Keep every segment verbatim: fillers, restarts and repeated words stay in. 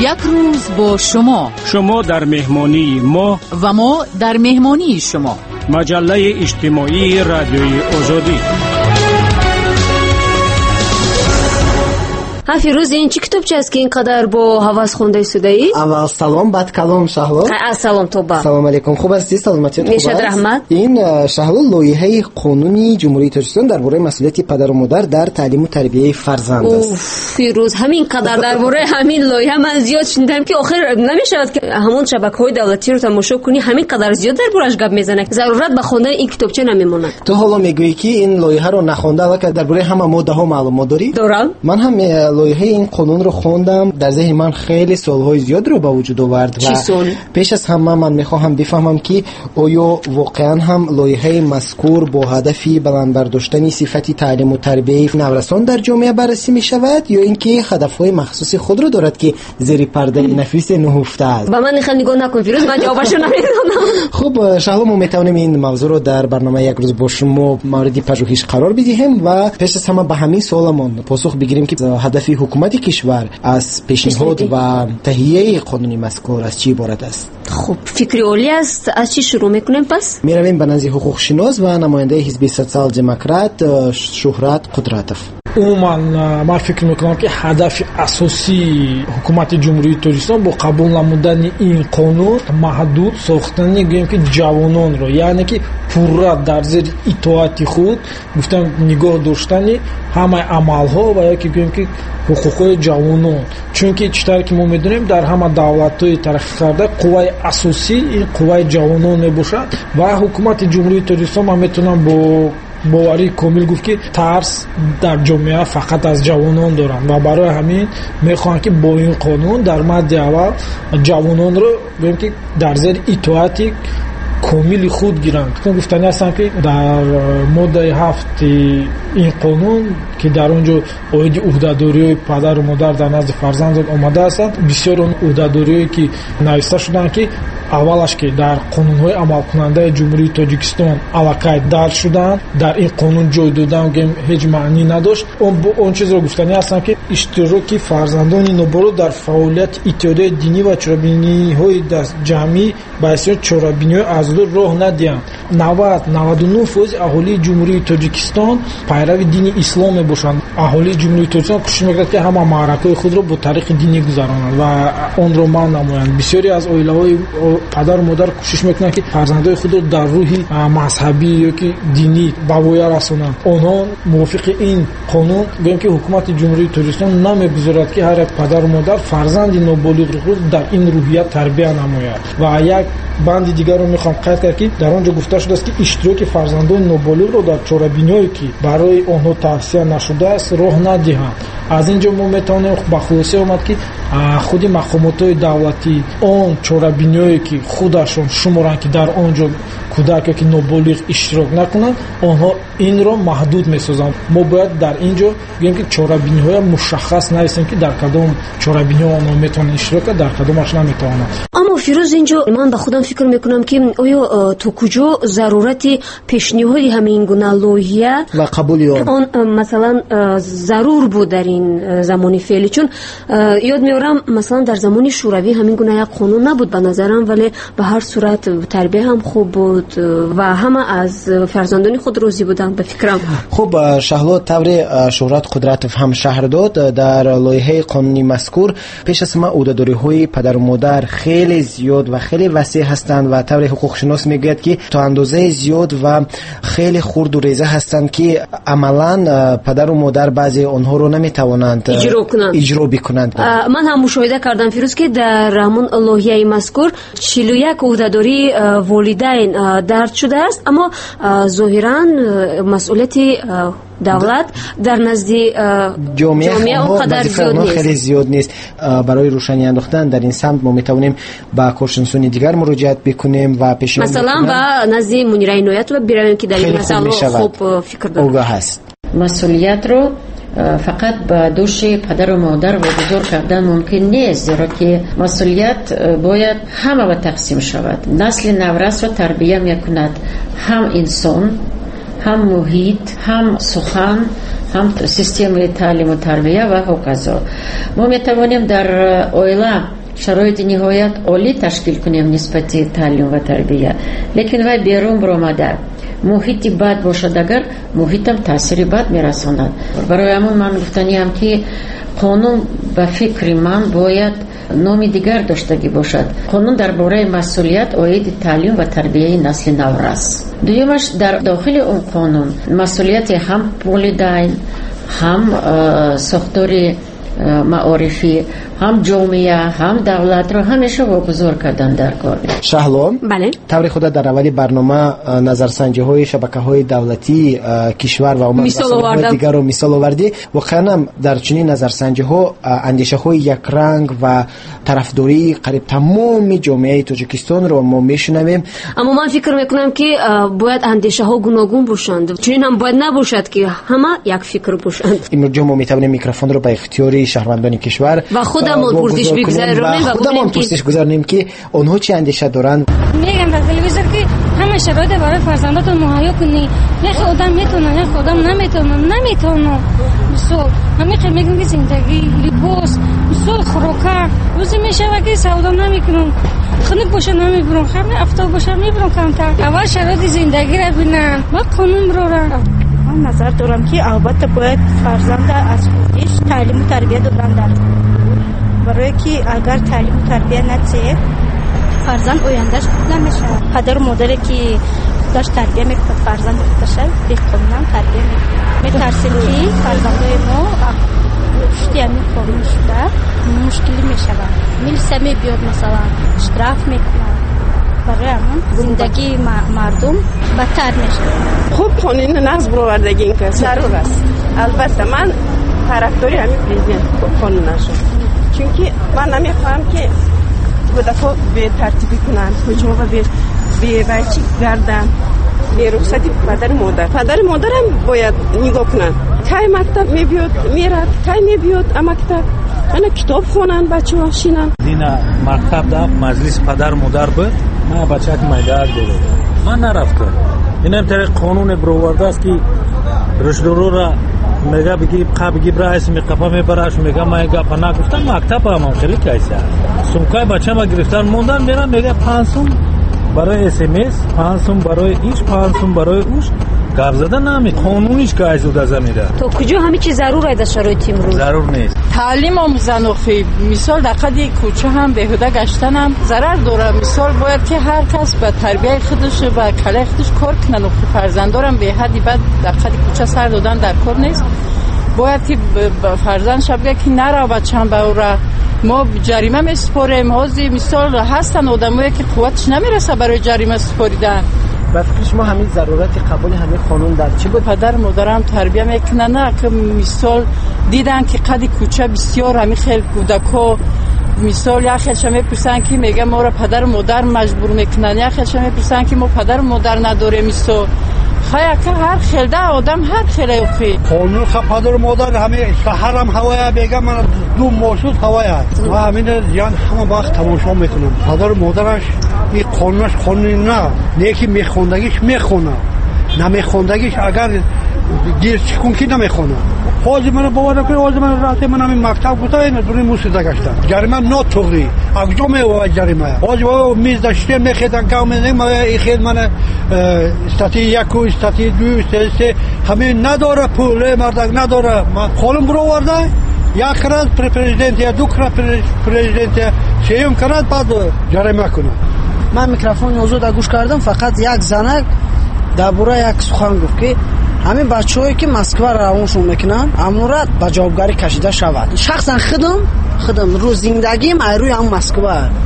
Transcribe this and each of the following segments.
یک روز با شما، شما در مهمانی ما و ما در مهمانی شما. مجله اجتماعی رادیوی آزادی. ها فیروز، این چی کتابچه است که اینقدر با حواس خونده شده ای؟ اول سلام، بعد کلام شهلا. سلام توبه. سلام علیکم. خوب هستی؟ سلامتی خوب است؟ نشاد رحمت. این شهلا لایحه قانونی جمهوری تاجیکستان درباره مسئولیت پدر و مادر در تعلیم و تربیت فرزند است. فیروز، همین قدر درباره همین لایحه من زیاد شنیدم که آخر نمیشود که همون شبکه‌های دولتی رو تماشا کنی، همین قدر زیاد دربارش گپ میزنه. ضرورت به خوندن این کتابچه نمیمونه. تو حالا میگویی که این لایحه رو نخونده، ولی درباره همه ماده ها معلومات داری؟ دارم. من هم لایحه این قانون رو خوندم، در ذهن من خیلی سوالهای زیاد رو به وجود آورد و پیش از همه من میخواهم بفهمم که آیا واقعا هم لایحه مذکور با هدف بلند برداشتن صفت تعلیم و تربیت نورسان در جامعه بررسی می شود یا اینکه هدفهای مخصوص خود رو دارد که زیر پرده نفیس نهفته است؟ با من نخواد نگاه نکن فیروز، من جوابش رو نمیدونم. خب شهلا، ما میتونیم این موضوع رو در برنامه یک روز با شما مورد پژوهش قرار بدیم و پیش از همه به همین سوالمون پاسخ بگیریم که هدف حکومت کشور از پیشنهاد و تهیه قانونی مذکور از چی عبارت است؟ خب فکر اولی است. از چی شروع میکنیم پس؟ میرویم به نزد حقوق شناس و نماینده حزب سوسیال دموکرات شهرت قدراتوف. عموما من فکر میکنم که هدف اساسی حکومت جمهوری تاجیکستان با قبول نمودن این قانون محدود ساختن گویم که جوانان رو، یعنی که پورا در زیر اطاعت خود گفتم نگاه داشتن همه عملها و یکی گویم که حقوق جوانان، چون که چطور که ما میدونیم در همه دولت‌های ترقی کرده قوای اساسی این قوای جوانان میباشد و حکومت جمهوری تاجیکستان من میتونم با باوری کامل گفت که ترس در جامعه فقط از جوانان دارن و برای همین میخوان که با این قانون در مد اول جوانان رو بگیم که در زیر اطاعت کامل خود گیرند. گفتنی هستن که در ماده هفت این قانون که در اونجا اوید عهده‌داری پدر و مادر در نزد فرزند آمده هستند، بسیار اون عهده‌داری که نوشته شدن که اولش که در قانون‌های عمل کننده جمهوری تاجیکستان علاقه در شدن، در این قانون جای دادن که هیچ معنی نداشت. اون اون چیز رو گفتنی هستن که اشتراک فرزندان نوبالغ در فعالیت اتحادیه دینی و چرابینی‌های جمعی باعث چرابینی از راه ندهند. نود نود و نه درصد اهالی جمهوری تاجیکستان پیرو دین اسلام باشند. اهالی جمهوری تاجیکستان کوشش می‌کنند که همه معرکه خود را با طریق دینی گذرانند و اون رو من نمایند. بسیاری از عائله‌های پدر و مادر کوشش میکنند که فرزندای خود رو در روحی مذهبی یا که دینی بویا رسونند. آنها موافق این قانون گویم که حکومت جمهوری تاجیکستان نمیگذارد که هر یک پدر و مادر فرزند نوبالغ خود در این روحیت تربیت نماید. و یک بند دیگر رو میخوام قید کنم که در آنجا گفته شده است که اشتراک فرزندان نوبالغ رو در چاره‌بینی‌هایی که برای آنها توصیه نشده است راه ندهند. از اینجا ما میتونیم به خلاصه آمد که خود مقامات دولتی اون چاره‌بینی‌هایی که خودشون شمارن که در آنجا کودک که نوبالغ اشتراک نکنند آنها این رو محدود میسازند. ما باید در اینجا بگیم که چاره‌بینی‌های مشخص نرسیم که در کدام چاره‌بینی آنها میتونن اشتراک کنند، در کدامش نمیتونن. اما فیروز، اینجا من به خودم فکر میکنم که آیا تو کجا ضرورت پیشنهاد همین گونه لایحه و قبول آن مثلا ضرور بود در این زمانی فعلی؟ چون یاد میارم مثلا در زمانی شوروی همین گونه یک قانون نبود به نظرم، ولی به هر صورت تربیت هم خوب بود و همه از فرزندان خود راضی بودن به فکرم. خب شهلا، طور شهرت قدراتوف هم شهر داد در لایحه قانونی مذکور پیش از ما عهده‌داری‌های پدر و مادر خیلی زیاد و خیلی وسیع هستند و طور حقوق شناس میگوید که تا اندازه زیاد و خیلی خرد و ریزه هستند که عملاً پدر و مادر بعضی آنها رو نمیتوانند اجرا کنند اجرا بکنند. من هم مشاهده کردم فیروز که در همون لایحه مذکور چهل و یک عهده‌داری والدین درد شده است، اما ظاهراً مسئولیت دولت در نزد جامعه, جامعه اونقدر زیاد نیست. خیلی زیاد نیست. برای روشنی انداختن در این سمت ما میتونیم با کارشناسان دیگر مراجعت بکنیم و پیشنهاد مثلا با نزد منیر عنایت و برویم که در این مسئله خوب فکر دارم. اوگاه هست. مسئولیت رو فقط به دوش پدر و مادر واگذار کردن ممکن نیست، زیرا که مسئولیت باید همه به تقسیم شود. نسل نورس را تربیت میکند هم انسان، هم محیط، هم سخن، هم سیستم تعلیم و تربیه و هکذا. ما میتوانیم در اویلا شرایط نهایت عالی تشکیل کنیم نسبت تعلیم و تربیه، لیکن وای بیرون برآمده محیطی بد باشد، اگر محیطم تاثیر بد میرساند. برای همون من گفتنیم که قانون به فکر من باید نام دیگر داشتگی باشد. قانون درباره مسئولیت عاید تعلیم و تربیه نسل نو است. دویمش در داخل اون قانون مسئولیت هم والدین، هم ساختار معارفی، هم جامعه، هم دولت رو همیشه واگذار کردن در کار. شهلا، بله. طور خود در اول برنامه نظرسنجی های شبکه های دولتی کشور و امت دیگر رو مثال آوردی. واقعا در چنین نظرسنجی ها اندیشه های یک رنگ و طرفداری قریب تمام جامعه تاجیکستان رو ما میشنویم. اما من فکر میکنم که باید اندیشه ها گوناگون باشند، چنین هم باید نباشد که همه یک فکر باشند. امروز ما میتونیم میکروفون رو به اختیار شهروندان کشور و خودمون پرسش بگذاریم و خودمون پرسش گذاریم که اونها چه اندیشه دارند. میگم در تلویزیون که همه شرایط برای فرزنداتون مهیا کنی، یک آدم میتونه یک آدم نمیتونه نمیتونه مثلا همین که میگن که زندگی لباس مثلا خوراک روزی میشه که سودا نمیکنن، خونه باشه نمیبرن، خونه افتاد باشه میبرن کمتر. اول شرایط زندگی رو ببینن و قانون رو را من نظر دارم که البته باید فرزند از خودش تعلیم و تربیت دادن در برای که اگر تعلیم و تربیت نشه فرزند آیندهش خوب نمیشه. پدر و مادری که خودش تربیت میکنه فرزند خودش به قانون تربیت میکنه. میترسیم که فرزندای ما رشدی همین قانون شده مشکلی میشه. میلسه میبیاد مثلا اشتراف میکنه، برای همون زندگی مردم بدتر میشه. خوب قانون نقض برآوردگی این که ضرور است. البته من طرفداری همین پرزیدنت قانون شد، چون من نمیخوام که دو دفعه به ترتیبی کنن کجا و به به بچه گردن به رخصتی پدر مادر پدر مادر هم باید نگاه کنن کی مکتب میبیاد میرد کی میبیاد اما مکتب انا کتاب خونن بچه ها شینن دینا مکتب دا مجلس پدر مادر بود. من بچه که مدار دیده من نرفتم. این هم طریق قانون برآورده است که رشدورو را میگه بگی بخواه بگی برای اسمی قپا میبرش میگه من گپا نگفتم مکتب هم خیلی کیسه سمکای بچه ما گرفتن موندن میرن میگه پانسوم برای اس ام اس، پانسوم برای ایش، پانسوم برای اوش. گپ زدن نمی قانونیش که از دازه میره. تو کجا همه چیز ضروره در شرایط امروز؟ ضرور نیست. تعلیم آموزن اخی مثال در قدی کوچه هم بهوده گشتن هم ضرر داره. مثال باید که هر کس به تربیت خودش و کله خودش کار کنن و فرزندارم به حدی بعد در قدی کوچه سر دادن در کار نیست. باید که فرزند شبگه که نره بچه‌م به اورا ما جریمه میسپاریم. هازی مثال هستن آدمایی که قوتش نمیرسه برای جریمه سپاریدن. به فکر شما همین ضرورت قبول همین قانون در چی بود؟ پدر مادرم تربیه میکنن نه که مثال دیدن که قدی کوچه بسیار همین خیلی کودکا مثال یا خیلی شما میپرسن که میگه ما را پدر مادر مجبور میکنن، یا خیلی شما میپرسن که ما پدر مادر نداره مثال خیلی که هر خیلده آدم هر خیلی اوخی قانون خب پدر مادر همه شهرم هوایه بگم من دو موجود هوایه و همین یعنی همه وقت تماشا میکنم. پدر مادرش این قانونش قانونی نه نیکی میخوندگیش میخونه نمیخوندگیش اگر گیر چکون که نمیخونه. حاضی من باور کنه حاضی من راته من همین مکتب گوته این دونی موسیقی گشتم جریمه نه توغری اگجا میوه جریمه حاضی و میز داشته میخیدن که همین ما این خید من استاتی یک و استاتی دو استاتی همین نداره پول مردک نداره خالم برو ورده یک کرد پرزیدنت یا دو کرد پرزیدنت سیم کرد بعد جریمه کنه. من میکروفون موضوع گوش کردم فقط یک زنک درباره یک سخن گفت که همین بچه‌هایی که مسکو روانشون میکنن امورات با جوابگاری کشیده شود. شخصا خودم خودم رو زندگیم روی هم مسکو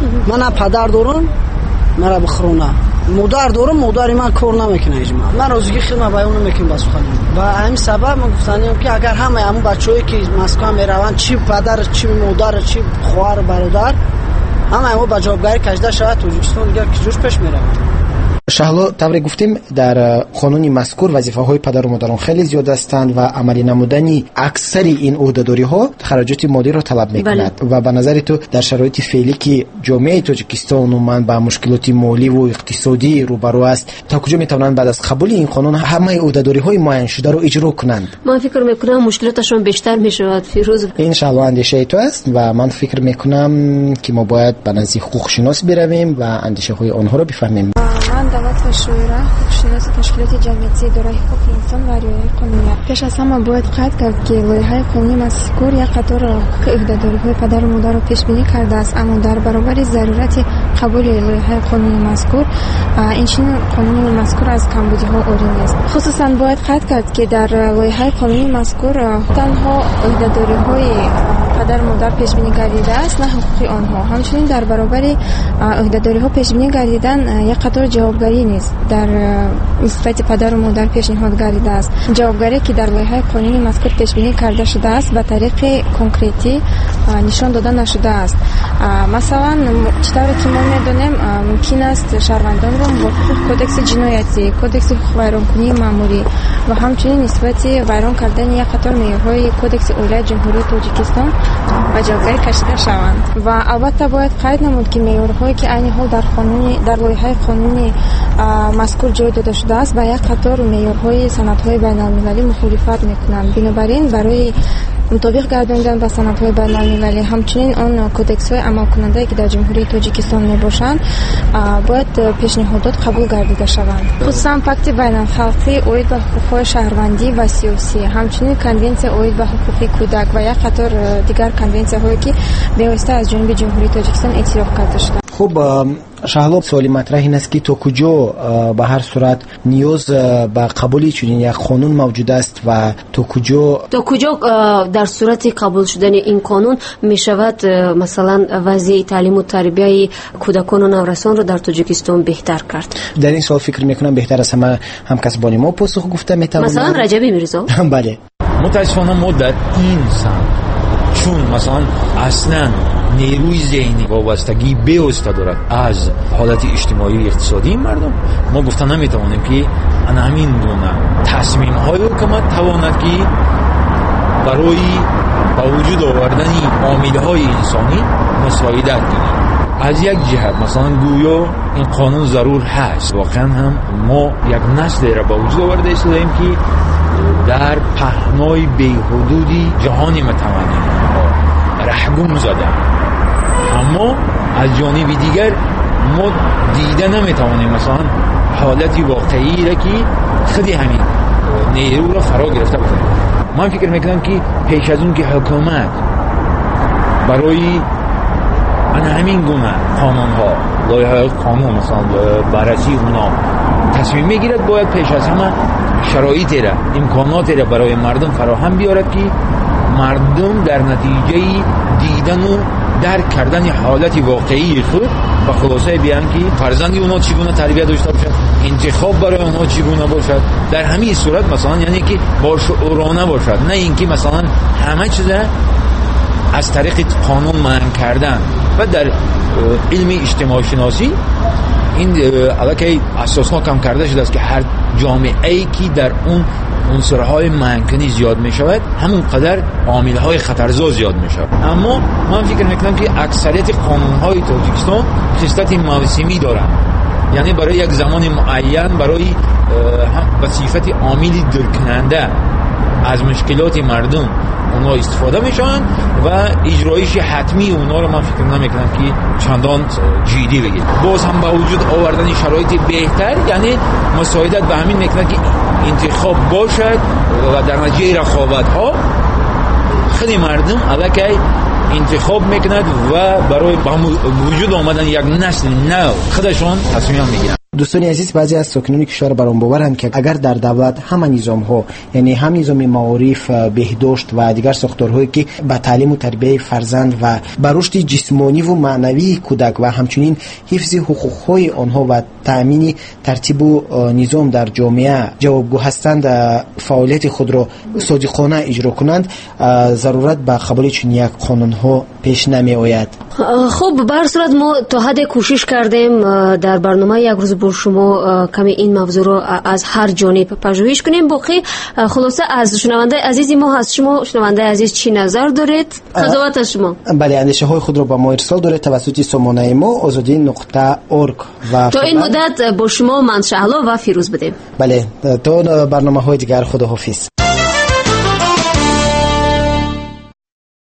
من پدر دارم مرا بخرونه مادر دارم مادر من کار نمیکنه اجما من روزی خدمت بیان نمیکنم بس خودم و همین سبب من گفتم که اگر همه همون بچه‌هایی که مسکو میروند چی پدر چی مادر چی خواهر برادر همه همون با جوابگاری کشیده شود تو جوستون دیگه که جوش پیش میره. شهلا طوری گفتیم در قانون مذکور وظیفه‌های پدر و مادران خیلی زیاد هستند و عملی نمودن اکثر این عهده‌داری‌ها خراجات مالی را طلب می‌کند و به نظر تو در شرایط فعلی که جامعه تاجیکستان عموما با مشکلات مالی و اقتصادی روبرو است، تا کجا می‌توانند بعد از قبول این قانون همه عهده‌داری‌های معین شده را اجرا کنند؟ من فکر می‌کنم مشکلاتشون بیشتر می‌شود فیروز. این شهلا اندیشه تو است و من فکر می‌کنم که ما باید به نزد حقوق شناس برویم و اندیشه‌های آنها را بفهمیم. من دولت و شورا حقوق‌شناس تشکیلات جمعیتی دارای حقوق انسان و رعایت قانونیت. پیش از همه باید قید کرد که لایحه قانونی مذکور یک قطار حقوق عهده‌داری‌های پدر و مادر را پیش بینی کرده است، اما در برابر ضرورت قبول لایحه قانونی مذکور این چنین قانون مذکور از کمبودی‌ها عاری نیست. خصوصا باید قید کرد که در لایحه قانونی مذکور تنها عهده‌داری‌های پدر و مادر پیش بینی گردیده است، نه حقوق آنها. همچنین در برابر عهده‌داری‌ها پیش بینی گردیدن یک قطار جوابگاری نیست در نسبت پدر و مادر پیشنهاد گردیده است. جوابگاری که در لایحه قانونی مذکور پیش بینی کرده شده است به طریق کنکریتی نشان داده نشده است. مثلا چطوری که ما میدونیم ممکن است شهروندان را موافق کدکس جنایتی، کدکس ویرانکنی ماموری و همچنین نسبت ویران کردن یک قطار معیارهای کدکس اولیای جمهوری تاجیکستان و جوابگاری کشیده شوند. و البته باید قید نمود که معیارهایی که عین حال در قانونی در لایحه قانونی مذکور جای داده شده است با یک قطار معیارهای سندهای بین‌المللی مخالفت میکنند. بنابراین برای مطابق گرداندن با سندهای بین‌المللی همچنین آن کدکس‌های عمل کننده که در جمهوری تاجیکستان میباشند باید پیشنهادات قبول گردیده شوند. خصوصا پاکت بین‌الخلقی اید به حقوق شهروندی و سیاسی، همچنین کنونسیون اید به حقوق کودک و یک قطار دیگر کنونسی‌هایی که به از جانب جمهوری تاجیکستان اعتراف کرده شده. خب شهلا، سوالی مطرح این است که تا کجا به هر صورت نیاز به قبول چنین یک قانون موجود است و تا کجا تا کجا در صورت قبول شدن این قانون می شود مثلا وضع تعلیم و تربیت کودکان و نورسان رو در تاجیکستان بهتر کرد؟ در این سوال فکر میکنم بهتر از همه همکسبان ما پاسخ گفته میتوانند. مثلا رجبی میرزا. بله. متاسفانه ما در این سمت چون مثلا اصلا نیروی ذهنی وابستگی به استاد دارد از حالت اجتماعی و اقتصادی مردم، ما گفتن نمیتوانیم که ان همین گونه تصمیم های حکومت تواند که برای با وجود آوردن عامل های انسانی مساعدت کنیم. از یک جهت مثلا گویا این قانون ضرور هست، واقعا هم ما یک نسل را با وجود آورده استادیم که در پهنای بی‌حدودی جهانی متمدن رهگم زدن، اما از جانب دیگر ما دیده نمیتوانیم مثلا حالتی واقعی را که خودی همین نیرو را فرا گرفته بکنیم. من فکر میکنم که پیش از اون که حکومت برای ان همین گونه قانون ها لایحه قانون مثلا بررسی اونا تصمیم میگیرد، باید پیش از همه شرایطی را امکاناتی را برای مردم فراهم بیارد که مردم در نتیجه دیدن و درک کردن حالت واقعی خود و خلاصه بیان که فرزندی اونا چگونه تربیت داشته باشد، انتخاب برای اونها چگونه باشد. در همین صورت مثلا یعنی که باشعورانه باشد، نه اینکه مثلا همه چیز از طریق قانون معین کردن. و در علم اجتماع شناسی این علاقه اساسا کم کرده شده است که هر جامعه ای که در اون عنصرهای منکنی زیاد می شود همون قدر عاملهای خطرزا زیاد می شود. اما من فکر میکنم که اکثریت قانونهای تاجیکستان خصلت موسمی دارند، یعنی برای یک زمان معین برای وظیفت عاملی درکننده از مشکلات مردم اونا استفاده میشن و اجرایش حتمی اونا رو من فکر نمیکنم که چندان جدی بگیر. باز هم با وجود آوردن شرایط بهتر یعنی مساعدت به همین میکنه که انتخاب باشد و در نتیجه رقابت ها خیلی مردم الکی انتخاب میکند و برای وجود آمدن یک نسل نو خودشون تصمیم میگیرن. دوستان عزیز، بعضی از ساکنان کشور برام باورند که اگر در دولت همه نظام ها یعنی هم نظام معارف، بهداشت و دیگر ساختارهایی که به تعلیم و تربیت فرزند و به رشد جسمانی و معنوی کودک و همچنین حفظ حقوق های آنها و تامین ترتیب و نظام در جامعه جوابگو هستند، فعالیت خود را صادقانه اجرا کنند، ضرورت به قبول چنین یک قانون ها پیش نمی آید. خب به هر صورت ما تا حد کوشش کردیم در برنامه یک روز با شما کمی این موضوع رو از هر جانب پژوهش کنیم. باقی خلاصه از شنونده عزیزی ما هست، شما شنونده عزیز چی نظر دارید؟ قضاوت از شما. بله، اندیشه های خود رو با ما ارسال دارید توسط سامانه ما آزادی نقطه اورگ و تا این مدت با شما من شهلا و فیروز بدیم. بله، تا برنامه های دیگر خداحافظ.